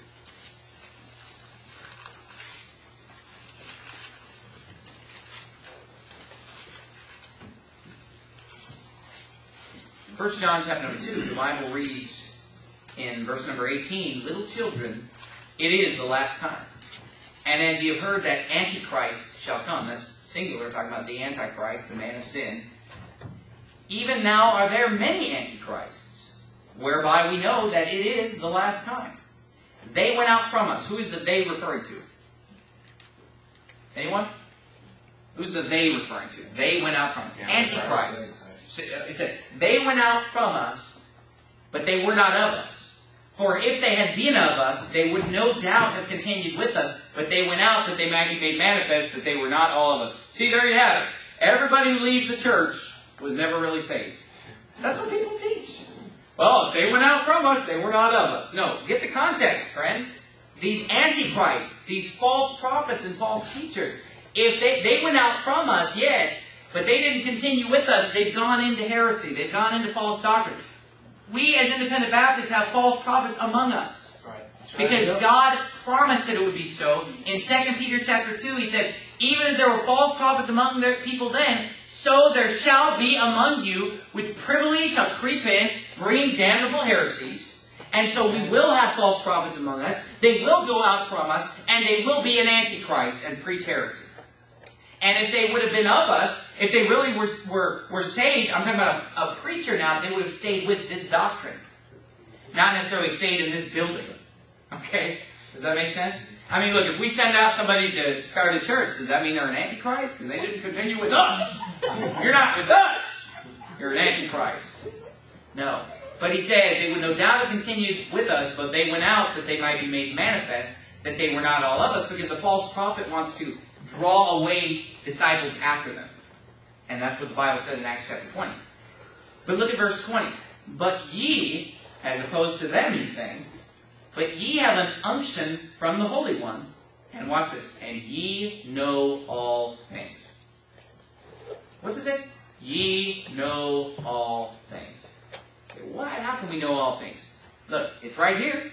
First John chapter number two, the Bible reads in verse number eighteen, little children, it is the last time. And as ye have heard that Antichrist shall come, that's singular, talking about the Antichrist, the man of sin. Even now are there many Antichrists, whereby we know that it is the last time. They went out from us. Who is the they referring to? Anyone? Who's the they referring to? They went out from us. Antichrist. He said, they went out from us, but they were not of us. For if they had been of us, they would no doubt have continued with us, but they went out that they might be made manifest that they were not all of us. See, there you have it. Everybody who leaves the church was never really saved. That's what people teach. Well, if they went out from us, they were not of us. No, get the context, friend. These antichrists, these false prophets and false teachers, if they, they went out from us, yes, but they didn't continue with us. They've gone into heresy. They've gone into false doctrine. We, as independent Baptists, have false prophets among us. Right. Right. Because God promised that it would be so. In Second Peter chapter two, he said, even as there were false prophets among their people then, so there shall be among you, which privily shall creep in, bringing damnable heresies. And so we will have false prophets among us. They will go out from us, and they will be an antichrist and preach heresy. And if they would have been of us, if they really were, were, were saved, I'm talking about a, a preacher now, they would have stayed with this doctrine. Not necessarily stayed in this building. Okay? Does that make sense? I mean, look, if we send out somebody to start a church, does that mean they're an antichrist? Because they didn't continue with us. You're not with us. You're an antichrist. No. But he says they would no doubt have continued with us, but they went out that they might be made manifest, that they were not all of us, because the false prophet wants to draw away disciples after them. And that's what the Bible says in Acts chapter twenty. But look at verse twenty. But ye, as opposed to them, he's saying, but ye have an unction from the Holy One. And watch this. And ye know all things. What's it say? Ye know all things. Okay, what? How can we know all things? Look, it's right here.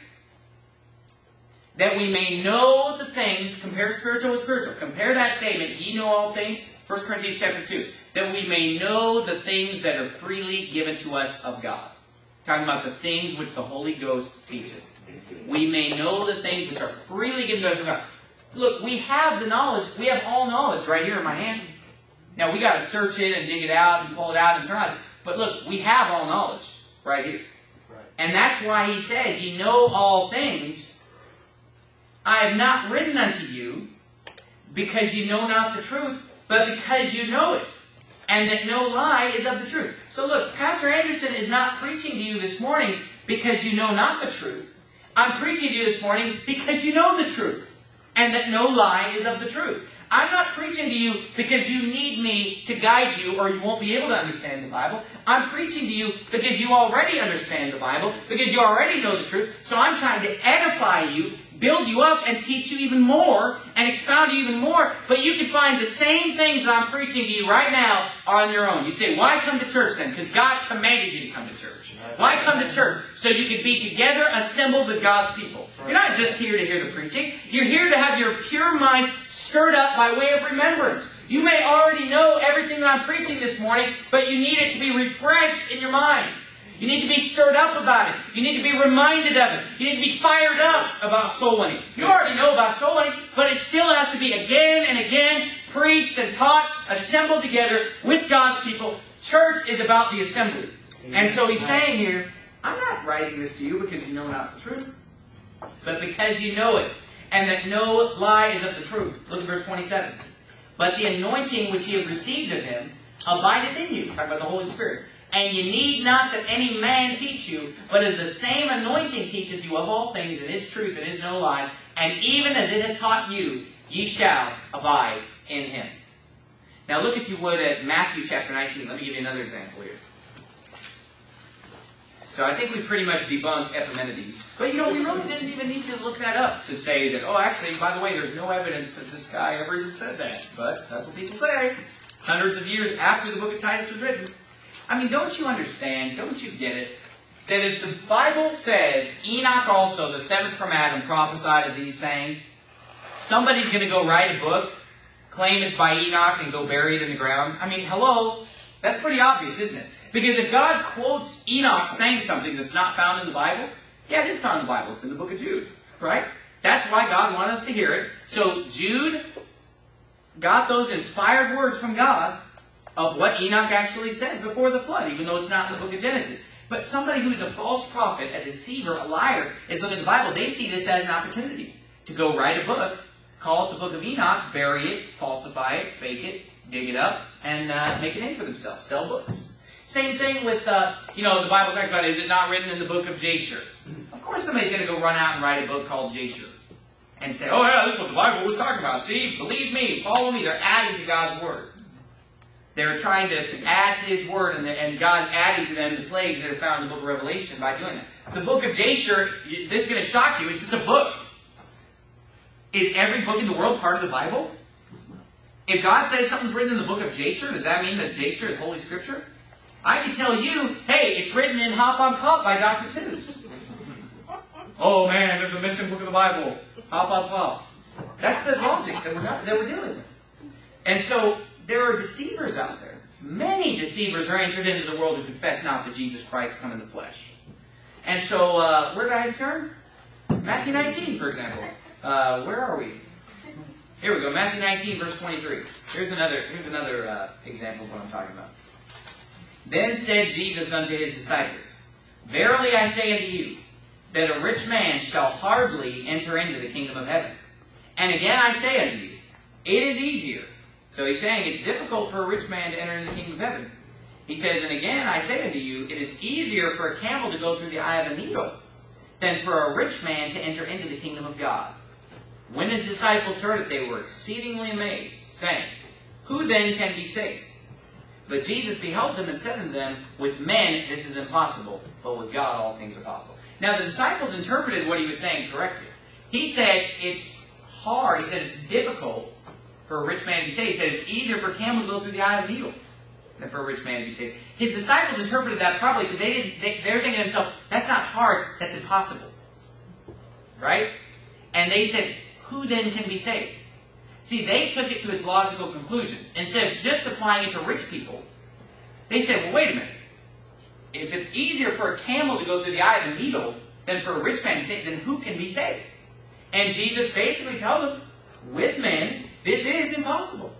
That we may know the things, compare spiritual with spiritual. Compare that statement, ye know all things, First Corinthians chapter two. That we may know the things that are freely given to us of God. Talking about the things which the Holy Ghost teacheth. We may know the things which are freely given to us of God. Look, we have the knowledge, we have all knowledge right here in my hand. Now we got to search it and dig it out and pull it out and turn it. But look, we have all knowledge right here. Right. And that's why he says, ye know all things. I have not written unto you because you know not the truth, but because you know it, and that no lie is of the truth. So look, Pastor Anderson is not preaching to you this morning because you know not the truth. I'm preaching to you this morning because you know the truth, and that no lie is of the truth. I'm not preaching to you because you need me to guide you or you won't be able to understand the Bible. I'm preaching to you because you already understand the Bible, because you already know the truth. So I'm trying to edify you, build you up, and teach you even more, and expound you even more. But you can find the same things that I'm preaching to you right now on your own. You say, why come to church then? Because God commanded you to come to church. Why come to church? So you can be together, assembled with God's people. You're not just here to hear the preaching. You're here to have your pure mind stirred up by way of remembrance. You may already know everything that I'm preaching this morning, but you need it to be refreshed in your mind. You need to be stirred up about it. You need to be reminded of it. You need to be fired up about soul winning. You already know about soul winning, but it still has to be again and again preached and taught, assembled together with God's people. Church is about the assembly. And so he's saying here, I'm not writing this to you because you know not the truth, but because you know it, and that no lie is of the truth. Look at verse twenty-seven. But the anointing which ye have received of him abideth in you. Talking about the Holy Spirit. And ye need not that any man teach you, but as the same anointing teacheth you of all things, and is truth, and is no lie, and even as it hath taught you, ye shall abide in him. Now look, if you would, at Matthew chapter nineteen. Let me give you another example here. So I think we pretty much debunked Epimenides. But you know, we really didn't even need to look that up to say that, oh, actually, by the way, there's no evidence that this guy ever even said that. But that's what people say. Hundreds of years after the book of Titus was written. I mean, don't you understand, don't you get it, that if the Bible says Enoch also, the seventh from Adam, prophesied of these saying, somebody's going to go write a book, claim it's by Enoch, and go bury it in the ground? I mean, hello? That's pretty obvious, isn't it? Because if God quotes Enoch saying something that's not found in the Bible, yeah, it is found in the Bible. It's in the book of Jude, right? That's why God wanted us to hear it. So Jude got those inspired words from God of what Enoch actually said before the flood, even though it's not in the book of Genesis. But somebody who's a false prophet, a deceiver, a liar, is looking at the Bible. They see this as an opportunity to go write a book, call it the book of Enoch, bury it, falsify it, fake it, dig it up, and uh, make a name for themselves, sell books. Same thing with, uh, you know, the Bible talks about, is it not written in the book of Jasher? Of course somebody's going to go run out and write a book called Jasher. And say, oh yeah, this is what the Bible was talking about. See, believe me, follow me. They're adding to God's Word. They're trying to add to His Word, and, the, and God's adding to them the plagues that are found in the book of Revelation by doing that. The book of Jasher, this is going to shock you, it's just a book. Is every book in the world part of the Bible? If God says something's written in the book of Jasher, does that mean that Jasher is Holy Scripture? I can tell you, hey, it's written in Hop on Pop by Doctor Seuss. Oh man, there's a missing book of the Bible. Hop on Pop. That's the logic that we're, that we're dealing with. And so, there are deceivers out there. Many deceivers are entered into the world who confess not that Jesus Christ come in the flesh. And so, uh, where did I turn? Matthew nineteen, for example. Uh, where are we? Here we go, Matthew nineteen, verse twenty-three. Here's another, here's another uh, example of what I'm talking about. Then said Jesus unto his disciples, Verily I say unto you, that a rich man shall hardly enter into the kingdom of heaven. And again I say unto you, it is easier. So he's saying it's difficult for a rich man to enter into the kingdom of heaven. He says, and again I say unto you, it is easier for a camel to go through the eye of a needle than for a rich man to enter into the kingdom of God. When his disciples heard it, they were exceedingly amazed, saying, Who then can be saved? But Jesus beheld them and said unto them, With men this is impossible, but with God all things are possible. Now the disciples interpreted what he was saying correctly. He said it's hard, he said it's difficult for a rich man to be saved. He said it's easier for a camel to go through the eye of a needle than for a rich man to be saved. His disciples interpreted that properly because they didn't. They, they were thinking to themselves, that's not hard, that's impossible. Right? And they said, who then can be saved? See, they took it to its logical conclusion. Instead of just applying it to rich people, they said, well, wait a minute. If it's easier for a camel to go through the eye of a needle than for a rich man to be saved, then who can be saved? And Jesus basically tells them, with men, this is impossible.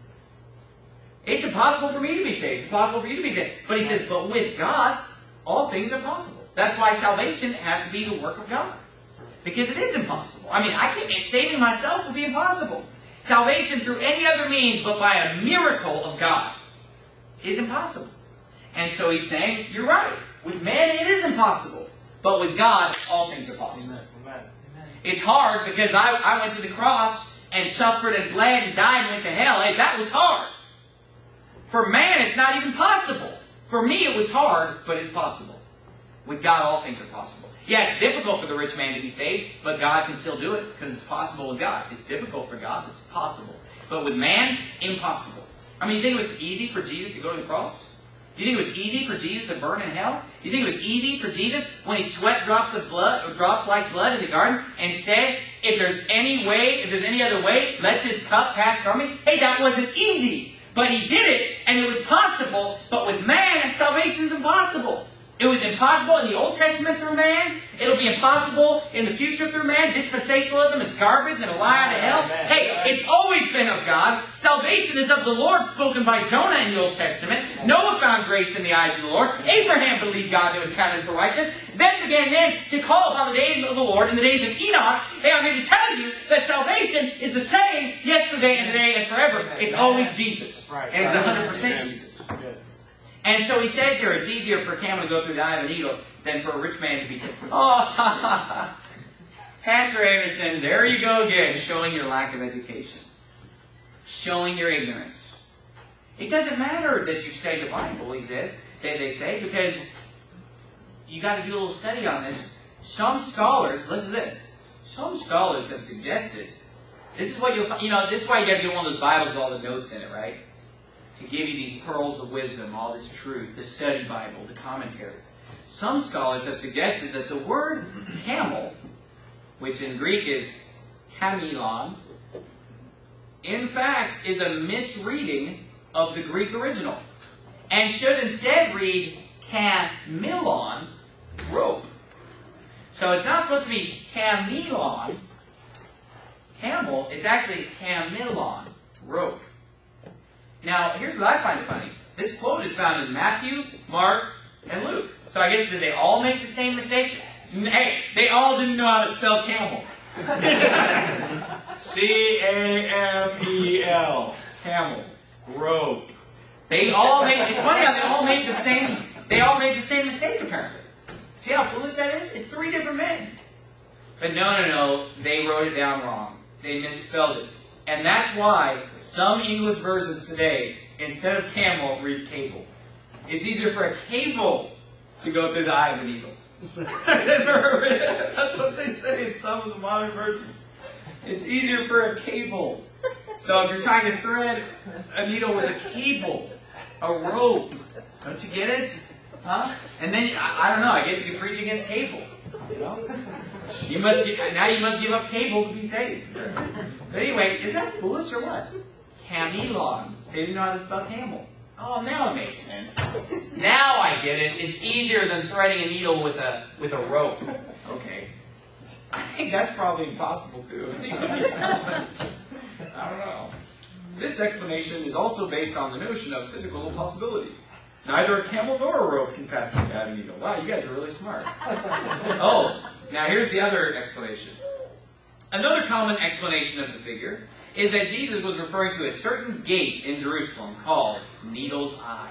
It's impossible for me to be saved. It's impossible for you to be saved. But he says, but with God, all things are possible. That's why salvation has to be the work of God. Because it is impossible. I mean, I can't, saving myself would be impossible. Salvation through any other means but by a miracle of God is impossible. And so he's saying, you're right. With man it is impossible. But with God, all things are possible. Amen. It's hard because I, I went to the cross and suffered and bled and died and went to hell. Hey, that was hard. For man, it's not even possible. For me, it was hard, but it's possible. With God, all things are possible. Yeah, it's difficult for the rich man to be saved, but God can still do it because it's possible with God. It's difficult for God, it's possible. But with man, impossible. I mean, you think it was easy for Jesus to go to the cross? Do you think it was easy for Jesus to burn in hell? Do you think it was easy for Jesus when he sweat drops of blood, or drops like blood in the garden, and said, if there's any way, if there's any other way, let this cup pass from me? Hey, that wasn't easy. But he did it, and it was possible. But with man, salvation is impossible. It was impossible in the Old Testament through man. It'll be impossible in the future through man. Dispensationalism is garbage and a lie out of hell. Hey, it's always been of God. Salvation is of the Lord, spoken by Jonah in the Old Testament. Noah found grace in the eyes of the Lord. Abraham believed God and was counted for righteous. Then began men to call upon the name of the Lord in the days of Enoch. Hey, I'm here to tell you that salvation is the same yesterday and today and forever. It's always Jesus. And it's one hundred percent Jesus. And so he says here, it's easier for a camel to go through the eye of a needle than for a rich man to be said, oh, ha, ha, ha. Pastor Anderson, there you go again, showing your lack of education. Showing your ignorance. It doesn't matter that you study the Bible, he says, they, they say, because you got to do a little study on this. Some scholars, listen to this, some scholars have suggested, this is what you'll, you know, this is why you got to get one of those Bibles with all the notes in it, right? To give you these pearls of wisdom, all this truth, the study Bible, the commentary. Some scholars have suggested that the word camel, which in Greek is kamilon, in fact is a misreading of the Greek original, and should instead read kamilon, rope. So it's not supposed to be kamilon, camel, it's actually kamilon, rope. Now, here's what I find funny. This quote is found in Matthew, Mark, and Luke. So I guess, did they all make the same mistake? Hey, they all didn't know how to spell camel. C A M E L. Camel. Rope. They all made, it's funny how they all made the same, they all made the same mistake apparently. See how foolish that is? It's three different men. But no, no, no, they wrote it down wrong. They misspelled it. And that's why some English versions today, instead of camel, read cable. It's easier for a cable to go through the eye of a needle. That's what they say in some of the modern versions. It's easier for a cable. So if you're trying to thread a needle with a cable, a rope, don't you get it? Huh? And then, I, I don't know, I guess you can preach against cable. You know? You must get, now you must give up cable to be saved. But anyway, is that foolish or what? Kamilon. They didn't know how to spell camel. Oh, now it makes sense. Now I get it. It's easier than threading a needle with a with a rope. Okay. I think that's probably impossible too. I don't know. This explanation is also based on the notion of physical impossibility. Neither a camel nor a rope can pass through the eye of a needle. Wow, you guys are really smart. Oh, now here's the other explanation. Another common explanation of the figure is that Jesus was referring to a certain gate in Jerusalem called Needle's Eye.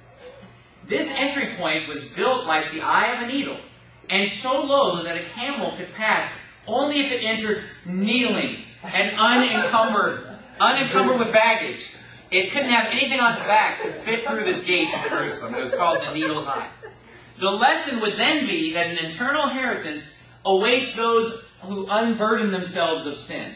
This entry point was built like the eye of a needle, and so low that a camel could pass only if it entered kneeling and unencumbered, unencumbered with baggage. It couldn't have anything on its back to fit through this gate in Jerusalem. It was called the Needle's Eye. The lesson would then be that an eternal inheritance awaits those who unburden themselves of sin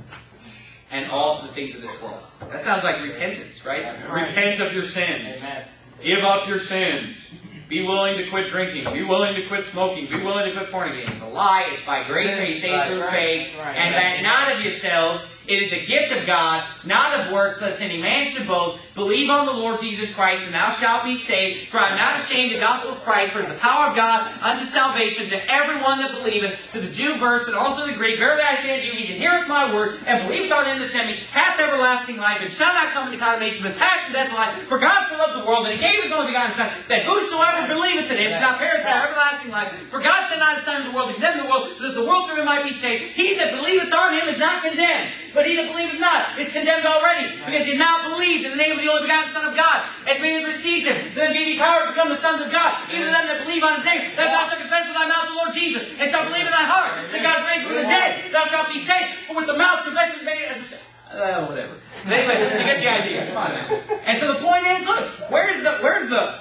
and all the things of this world. That sounds like repentance, right? right. Repent of your sins. Amen. Give up your sins. Be willing to quit drinking. Be willing to quit smoking. Be willing to quit fornicating. It's a lie. It's by grace are you saved through faith. Right. And that not of yourselves. It is the gift of God, not of works, lest any man should boast. Believe on the Lord Jesus Christ, and thou shalt be saved. For I am not ashamed of the gospel of Christ, for it is the power of God unto salvation to everyone that believeth, to the Jew first, and also the Greek. Verily I say unto you, he that heareth my word, and believeth on him that sent me, hath everlasting life, and shall not come into condemnation, but passed from death to life. For God so loved the world, that he gave his only begotten Son, that whosoever believeth in him shall not perish, but have everlasting life. For God sent not his Son into the world to condemn the world, that the world through him might be saved. He that believeth on him is not condemned, but he that believeth not is condemned already, because he hath not believed in the name of the only begotten Son of God, and we have received him. Then gave he power to become the sons of God, even to them that believe on his name. That thou shalt confess with thy mouth the Lord Jesus, and shalt believe in thy heart that God is raised from the dead, thou shalt be saved. For with the mouth confession is made. Uh, whatever. But anyway, you get the idea. Come on now. And so the point is, look, where's the where's the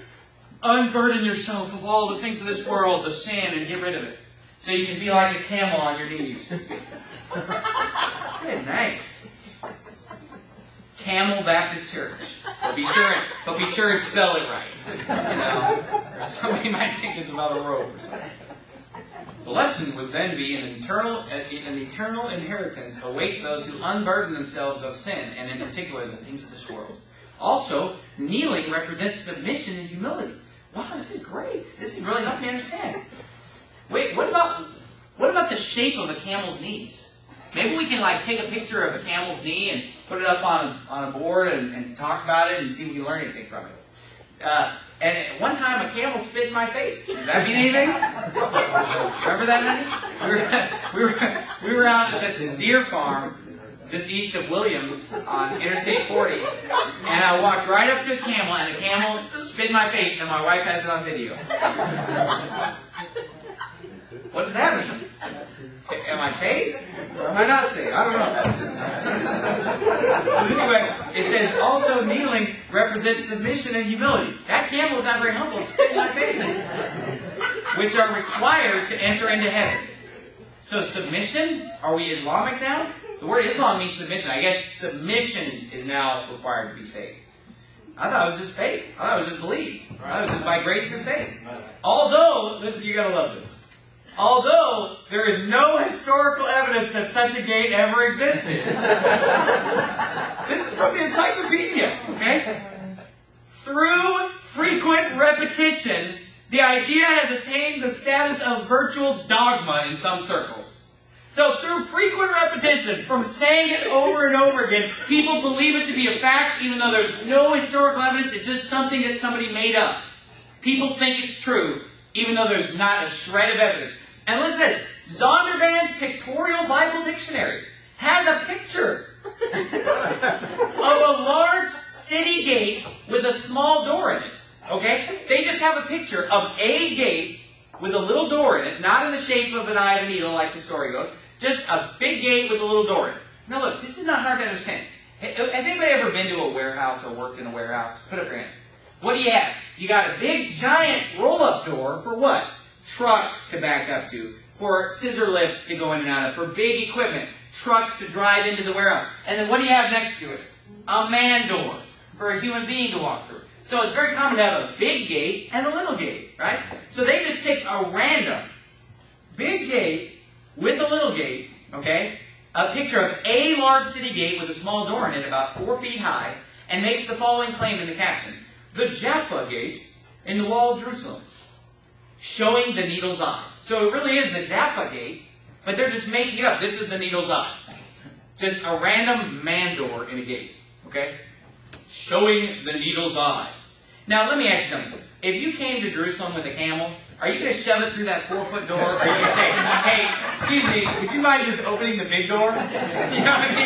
unburden yourself of all the things of this world, the sin, and get rid of it, so you can be like a camel on your knees. Good night. Camel Baptist Church. But be sure, but be sure and spell it right. You know, or somebody might think it's about a rope or something. The lesson would then be an eternal, an eternal inheritance awaits those who unburden themselves of sin, and in particular the things of this world. Also, kneeling represents submission and humility. Wow, this is great. This is really helping me understand. Wait, what about what about the shape of a camel's knees? Maybe we can like take a picture of a camel's knee and put it up on a, on a board and, and talk about it and see if we can learn anything from it. Uh, and at one time, a camel spit in my face. Does that mean anything? Remember that, honey? We were, we were, we were out at this deer farm, just east of Williams on Interstate forty, and I walked right up to a camel, and the camel spit in my face, and my wife has it on video. What does that mean? Am I saved? Or am I not saved? I don't know. But anyway, it says, also kneeling represents submission and humility. That camel is not very humble. It's spit in my face. Which are required to enter into heaven. So submission, are we Islamic now? The word Islam means submission. I guess submission is now required to be saved. I thought it was just faith. I thought it was just belief. I thought it was just by grace through faith. Although, listen, you're going to love this. Although there is no historical evidence that such a gate ever existed. This is from the encyclopedia, okay? Through frequent repetition, the idea has attained the status of virtual dogma in some circles. So through frequent repetition, from saying it over and over again, people believe it to be a fact even though there's no historical evidence. It's just something that somebody made up. People think it's true even though there's not a shred of evidence. And listen to this. Zondervan's Pictorial Bible Dictionary has a picture of a large city gate with a small door in it. Okay? They just have a picture of a gate with a little door in it, not in the shape of an eye of a needle like the story goes, just a big gate with a little door in it. Now look, this is not hard to understand. Has anybody ever been to a warehouse or worked in a warehouse? Put up your hand. What do you have? You got a big, giant roll-up door for what? Trucks to back up to, for scissor lifts to go in and out of, for big equipment, trucks to drive into the warehouse. And then what do you have next to it? A man door for a human being to walk through. So it's very common to have a big gate and a little gate, right? So they just pick a random big gate with a little gate, okay? A picture of a large city gate with a small door in it about four feet high, and makes the following claim in the caption. The Jaffa Gate in the wall of Jerusalem, showing the needle's eye. So it really is the Jaffa Gate, but they're just making it up. This is the needle's eye. Just a random man door in a gate, okay? Showing the needle's eye. Now, let me ask you something. If you came to Jerusalem with a camel, are you going to shove it through that four-foot door? Or are you going to say, hey, excuse me, would you mind just opening the big door? You know what I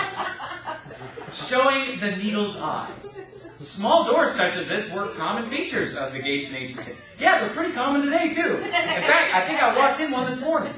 mean? Showing the needle's eye. Small doors such as this were common features of the gates in ancient cities. Yeah, they're pretty common today, too. In fact, I think I walked in one this morning.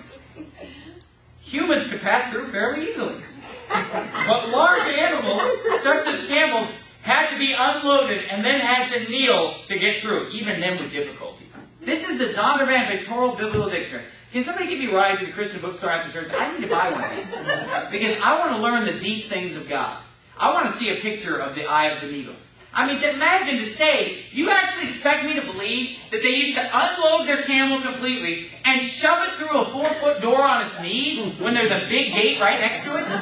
Humans could pass through fairly easily. But large animals, such as camels, had to be unloaded and then had to kneel to get through, even then with difficulty. This is the Zondervan Pictorial Biblical Dictionary. Can somebody give me a ride to the Christian bookstore after church? I need to buy one of these. Because I want to learn the deep things of God. I want to see a picture of the eye of the needle. I mean, to imagine, to say, you actually expect me to believe that they used to unload their camel completely and shove it through a four-foot door on its knees when there's a big gate right next to it?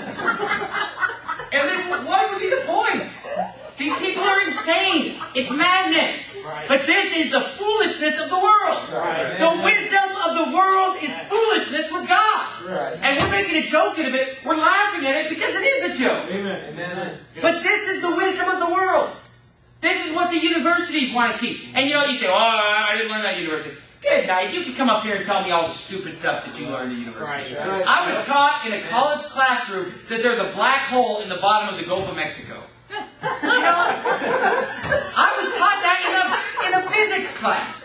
And then what would be the point? These people are insane. It's madness. Right. But this is the foolishness of the world. Right. The wisdom of the world is foolishness with God. Right. And we're making a joke out of it. We're laughing at it because it is a joke. Amen. Amen. But this is the wisdom of the world. This is what the universities want to teach. And you know, you say, oh, I didn't learn that at university. Good night. You can come up here and tell me all the stupid stuff that you learned at university. Right, right. I was taught in a college classroom that there's a black hole in the bottom of the Gulf of Mexico. You know, I was taught that in a, in a physics class.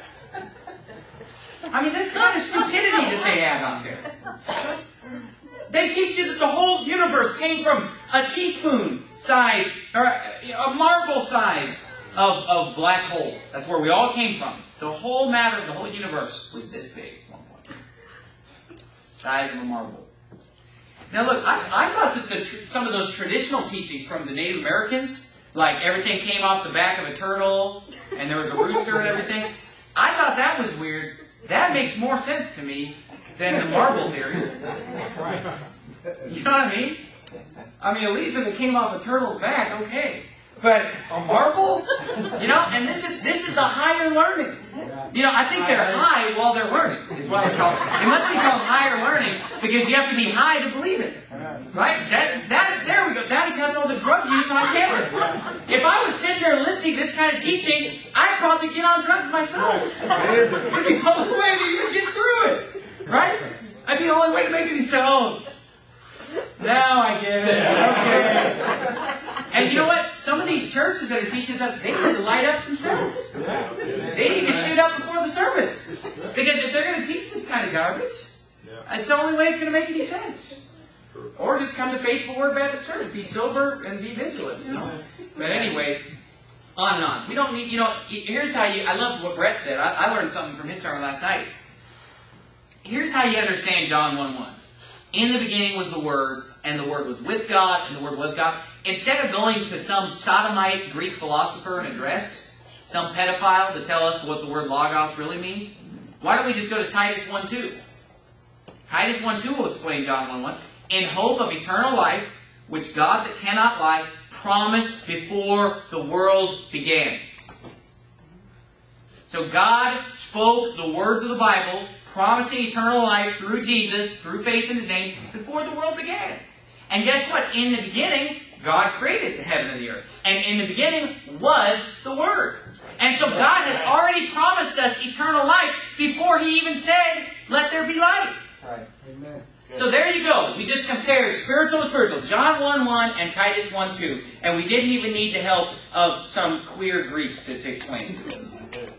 I mean, this kind of stupidity that they have out there. They teach you that the whole universe came from a teaspoon size, or a marble size of, of black hole. That's where we all came from. The whole matter of the whole universe was this big at one point. Size of a marble. Now look, I, I thought that the, some of those traditional teachings from the Native Americans, like everything came off the back of a turtle, and there was a rooster and everything, I thought that was weird. That makes more sense to me than the marble theory. You know what I mean? I mean, at least if it came off a turtle's back, okay. But a marble? You know, and this is this is the higher learning. You know, I think they're high while they're learning, is what it's called. It must be called higher learning because you have to be high to believe it. Right? That's that there we go. That accounts for all the drug use on campus. If I was sitting there listening to this kind of teaching, I'd probably get on drugs myself. It'd be the only way to even get through it. Right? I'd be the only way to make it so. Now I get it. Okay. And you know what? Some of these churches that are teaching us, they need to light up themselves. They need to shoot up before the service. Because if they're going to teach this kind of garbage, it's the only way it's going to make any sense. Or just come to Faithful Word Baptist Church. Be sober and be vigilant. You know? But anyway, on and on. We don't need, you know, here's how you, I love what Brett said. I, I learned something from his sermon last night. Here's how you understand John one one. In the beginning was the Word, and the Word was with God, and the Word was God. Instead of going to some sodomite Greek philosopher and address, some pedophile to tell us what the word logos really means, why don't we just go to Titus one two? Titus one two will explain John one one. In hope of eternal life, which God that cannot lie promised before the world began. So God spoke the words of the Bible, promising eternal life through Jesus, through faith in His name, before the world began. And guess what? In the beginning, God created the heaven and the earth. And in the beginning was the Word. And so God had already promised us eternal life before He even said, let there be light. Right. Amen. So there you go. We just compared spiritual with spiritual. John one one and Titus one two. And we didn't even need the help of some queer Greek to, to explain it to us.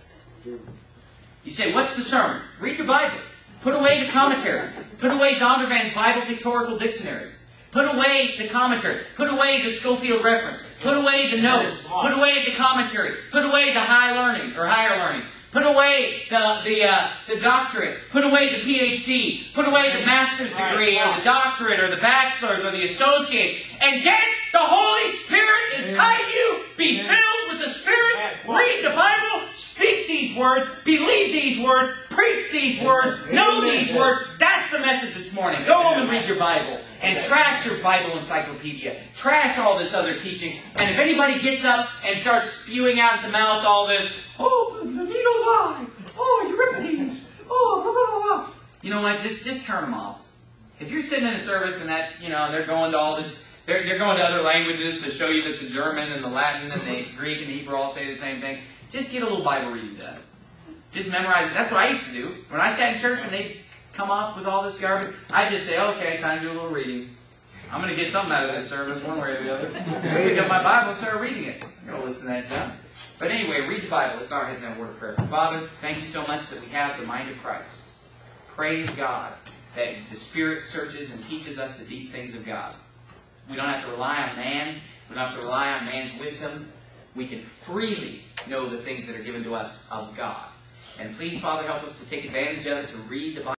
You say, what's the sermon? Read your Bible. Put away the commentary. Put away Zondervan's Bible Pictorial Dictionary. Put away the commentary. Put away the Schofield reference. Put away the notes. Put away the commentary. Put away the high learning or higher learning. Put away the the uh, the doctorate. Put away the P H D. Put away the master's degree or the doctorate or the bachelor's or the associate. And get the Holy Spirit inside you. Be filled with the Spirit. Read the Bible. Speak these words. Believe these words. Preach these words. Know these words. That's the message this morning. Go home and read your Bible. And trash your Bible encyclopedia. Trash all this other teaching. And if anybody gets up and starts spewing out at the mouth all this, oh, the, the needle's eye. Oh, Euripides. Oh, blah, blah, blah, blah. You know what? Just, just turn them off. If you're sitting in a service and that, you know, they're going to all this, they're, they're going to other languages to show you that the German and the Latin and the Greek and the Hebrew all say the same thing, just get a little Bible reading done. Just memorize it. That's what I used to do. When I sat in church and they'd come up with all this garbage, I just say, okay, time to do a little reading. I'm going to get something out of this service one way or the other. Pick up my Bible and start reading it. I'm going to listen to that junk. But anyway, read the Bible. Let's bow our heads in a word of prayer. Father, thank you so much that we have the mind of Christ. Praise God that the Spirit searches and teaches us the deep things of God. We don't have to rely on man. We don't have to rely on man's wisdom. We can freely know the things that are given to us of God. And please, Father, help us to take advantage of it, to read the Bible.